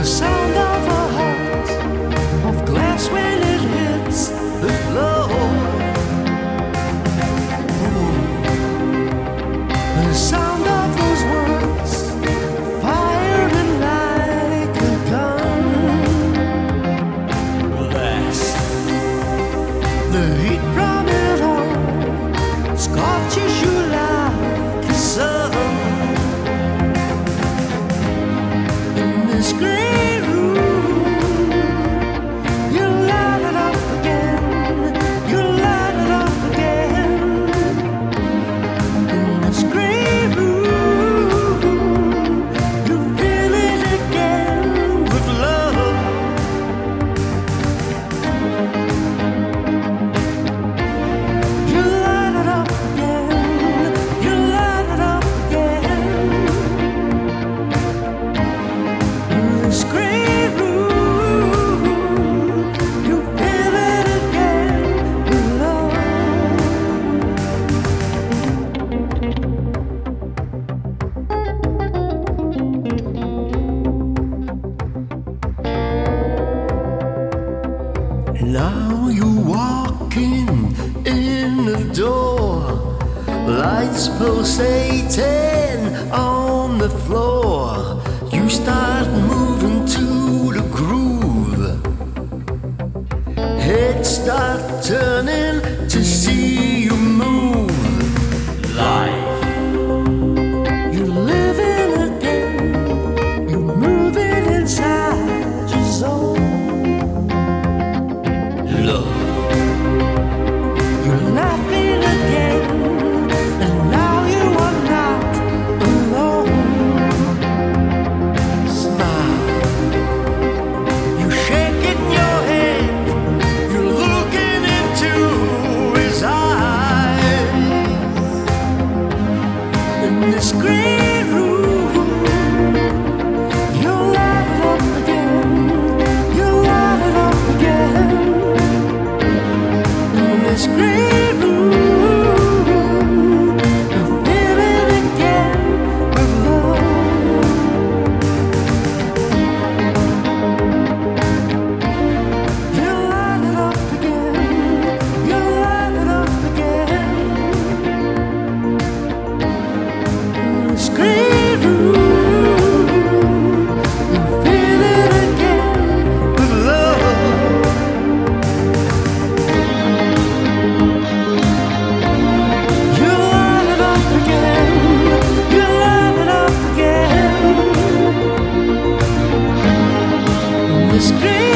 sound of a heart of glass when it hits the floor. Ooh. The sound of those words fired in like a gun. Blast. The heat from it all scorches you like a sun. In this great room, you light it up again. You light it up again. In this great room, you feel it again with love. You light it up again. You light it up again. In this great room, you feel it again with love. Now you're walking in the door, lights pulsating on the floor. You start moving to the groove. Heads start turning to see you move. Life. You're living again. You're moving inside your zone. Love. You're laughing again, and now you are not alone. Smile. You're shaking your head. You're looking into his eyes. In this great room, you light it up again. You light it up again. In this great room, you feel it again with love. You light it up again. You light it up again. In this great room, you feel it again with love. You light it up again. You light it up again. In this great